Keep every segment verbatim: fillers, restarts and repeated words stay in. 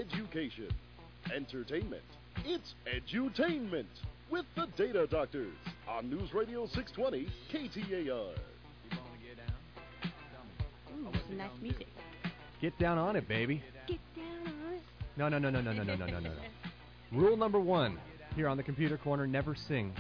education. Entertainment. It's edutainment with the Data Doctors on News Radio six twenty K T A R. Ooh, some nice music. Get down on it, baby. Get down on it. No, no, no, no, no, no, no, no, no, no. Rule number one here on the Computer Corner: never sing.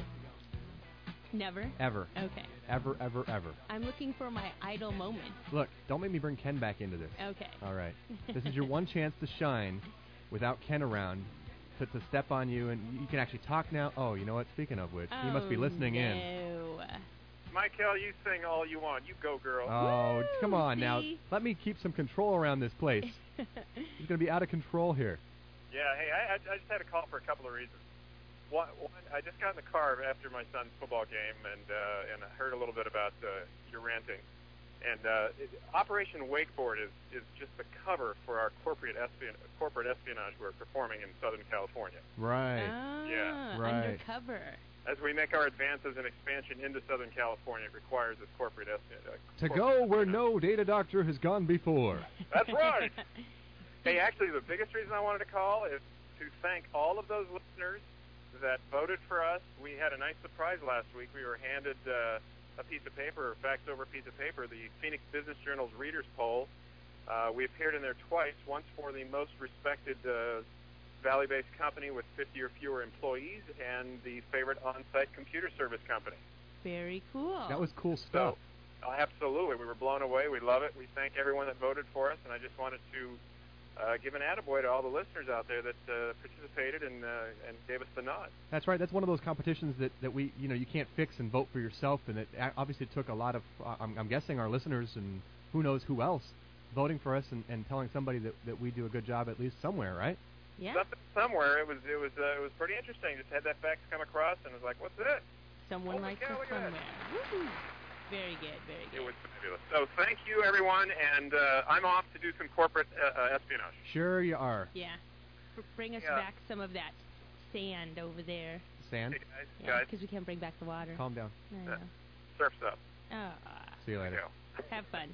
Never? Ever. Okay. Ever, ever, ever. I'm looking for my idle moment. Look, don't make me bring Ken back into this. Okay. All right. This is your one chance to shine without Ken around, to, to step on you, and you can actually talk now. Oh, you know what? Speaking of which, oh, you must be listening no. in. Michael, you sing all you want. You go, girl. Oh, Woo, come on see? now. Let me keep some control around this place. It's going to be out of control here. Yeah, hey, I, I just had a call for a couple of reasons. One, one, I just got in the car after my son's football game, and uh, and I heard a little bit about uh, your ranting. And uh, it, Operation Wakeboard is, is just the cover for our corporate espion- corporate espionage we're performing in Southern California. Right. Ah, Yeah. Right. Undercover. As we make our advances and expansion into Southern California, it requires this corporate espionage. Uh, To corporate go where espionage. no data doctor has gone before. That's right. Hey, actually, the biggest reason I wanted to call is to thank all of those listeners that voted for us. We had a nice surprise last week. We were handed uh, a piece of paper, faxed over a piece of paper, the Phoenix Business Journal's Readers Poll. Uh, we appeared in there twice, once for the most respected uh, Valley-based company with fifty or fewer employees, and the favorite on-site computer service company. Very cool. That was cool stuff. So, uh, absolutely. We were blown away. We love it. We thank everyone that voted for us, and I just wanted to uh, give an attaboy to all the listeners out there that uh, participated and uh, and gave us the nod. That's right. That's one of those competitions that, that we, you know, you can't fix and vote for yourself, and it a- obviously took a lot of, uh, I'm, I'm guessing, our listeners and who knows who else voting for us and, and telling somebody that, that we do a good job at least somewhere, right? Yeah. Something somewhere. It was it was uh, it was pretty interesting. Just had that fax come across and was like, "What's this?" Someone Holy likes cow, us look at that. somewhere. Woo-hoo. Very good, very good. It was fabulous. So thank you, everyone, and uh, I'm off to do some corporate uh, uh, espionage. Sure you are. Yeah. Br- Bring us Yeah. back some of that sand over there. Sand, Hey, guys, Yeah, guys, because we can't bring back the water. calm down. I know. surf's up. Ah, See you There you later. go. have fun.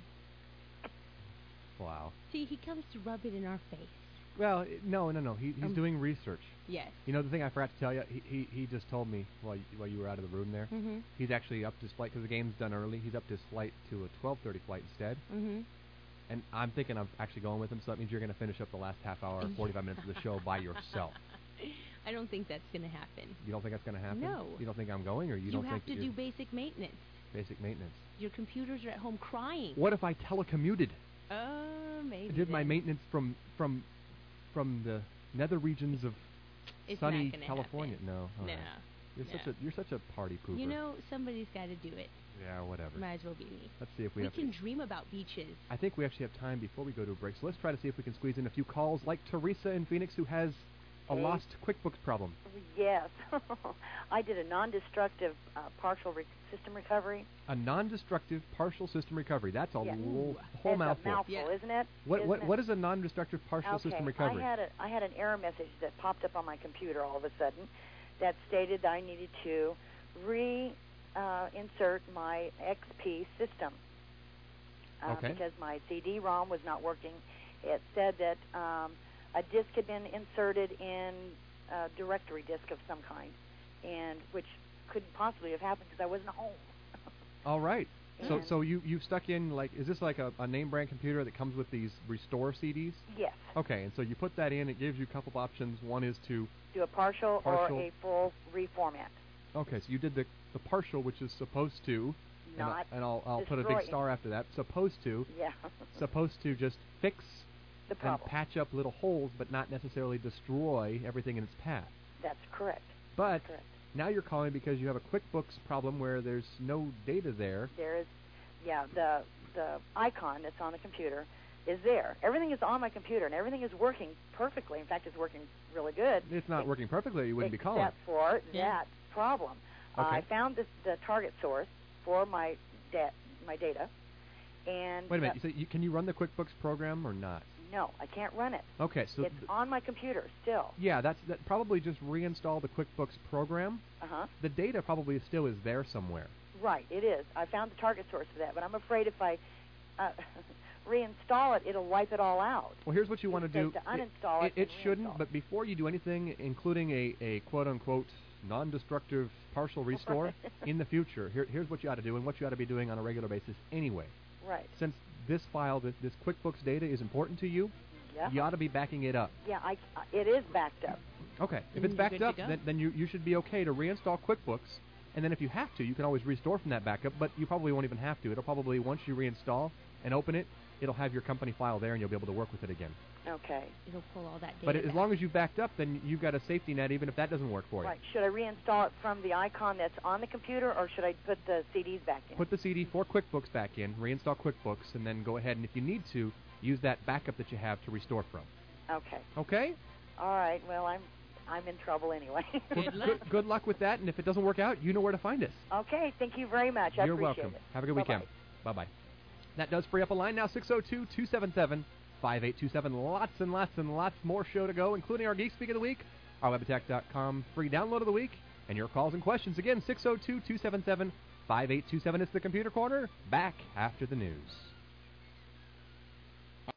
Wow. See, he comes to rub it in our face. Well, i- no, no, no. He, he's Um, doing research. Yes. You know, the thing I forgot to tell you, he, he, he just told me while you, while you were out of the room there, Mm-hmm. he's actually up to his flight, because the game's done early, he's up to his flight to a twelve thirty flight instead. Mm-hmm. And I'm thinking of actually going with him, so that means you're going to finish up the last half hour or forty-five minutes of the show by yourself. I don't think that's going to happen. You don't think that's going to happen? No. You don't think I'm going, or you, You, don't have think to that do you're basic maintenance. basic maintenance? Your computers are at home crying. What if I telecommuted? Uh, maybe. I did my then. maintenance from from from the nether regions of It's sunny not gonna California. happen. No, all No. right. You're such no. a you're such a party pooper. You know, somebody's got to do it. Yeah, whatever. Might as well be me. Let's see if we, We have. can dream about beaches. I think we actually have time before we go to a break, so let's try to see if we can squeeze in a few calls, like Teresa in Phoenix, who has a Hey. lost QuickBooks problem. Yes. I did a non-destructive uh, partial re- system recovery. A non-destructive partial system recovery. That's a Yeah. l- Ooh. whole That's mouthful. a mouthful, Yeah. isn't it? What Isn't what it? what is a non-destructive partial okay. system recovery? I had a I had an error message that popped up on my computer all of a sudden that stated that I needed to re uh, insert my X P system uh, Okay. because my C D ROM was not working. It said that um, a disk had been inserted in a directory disk of some kind, and which couldn't possibly have happened because I wasn't home. All right. So And- so you you've stuck in, like, is this like a, a name brand computer that comes with these restore C Ds? Yes. Okay, and so you put that in. It gives you a couple of options. One is to Do a partial, Partial. or a full reformat. okay, so you did the the partial, which is supposed to, and, I, Not and I'll I'll put a big destroy it. star after that. Supposed to Yeah. supposed to just fix the and problem. patch up little holes, but not necessarily destroy everything in its path. That's correct. But Correct. now you're calling because you have a QuickBooks problem where there's no data there. There is, yeah, the the icon that's on the computer is there. Everything is on my computer, and everything is working perfectly. In fact, it's working really good. It's not Ex- working perfectly. You wouldn't be calling. Except for Yeah. that problem. Uh, Okay. I found this, the target source for my da- my data, and Wait a minute. uh, You say you, can you run the QuickBooks program or not? no, I can't run it. Okay, so It's th- on my computer still. yeah, that's that. Probably just reinstall the QuickBooks program. Uh huh. The data probably still is there somewhere. Right, it is. I found the target source for that, but I'm afraid if I uh, reinstall it, it'll wipe it all out. Well, here's what you want to do. To uninstall it. It, it and shouldn't, reinstall. but before you do anything, including a, a quote-unquote non-destructive partial restore in the future, here, here's what you ought to do and what you ought to be doing on a regular basis anyway. Right. Since this file, this, this QuickBooks data is important to you, Yeah. you ought to be backing it up. Yeah, I, uh, it is backed up. Okay. If Then it's you're backed good to up, go. then, then you, you should be okay to reinstall QuickBooks. And then if you have to, you can always restore from that backup, but you probably won't even have to. It'll probably, once you reinstall and open it, it'll have your company file there and you'll be able to work with it again. Okay. It'll pull all that data But as back. long as you've backed up, then you've got a safety net even if that doesn't work for you. Right. Should I reinstall it from the icon that's on the computer, or should I put the C Ds back in? Put the C D for QuickBooks back in, reinstall QuickBooks, and then go ahead and if you need to, use that backup that you have to restore from. Okay. Okay? All right. Well, I'm I'm in trouble anyway. Good luck. Good, good luck with that, and if it doesn't work out, you know where to find us. Okay. Thank you very much. I You're appreciate welcome. it. Have a good Bye-bye. weekend. Bye-bye. That does free up a line now, six oh two, two seven seven, five eight two seven. Lots and lots and lots more show to go, including our Geek Speak of the Week, our web attack dot com free download of the week, and your calls and questions. Again, six oh two, two seven seven, five eight two seven. It's the Computer Corner. Back after the news.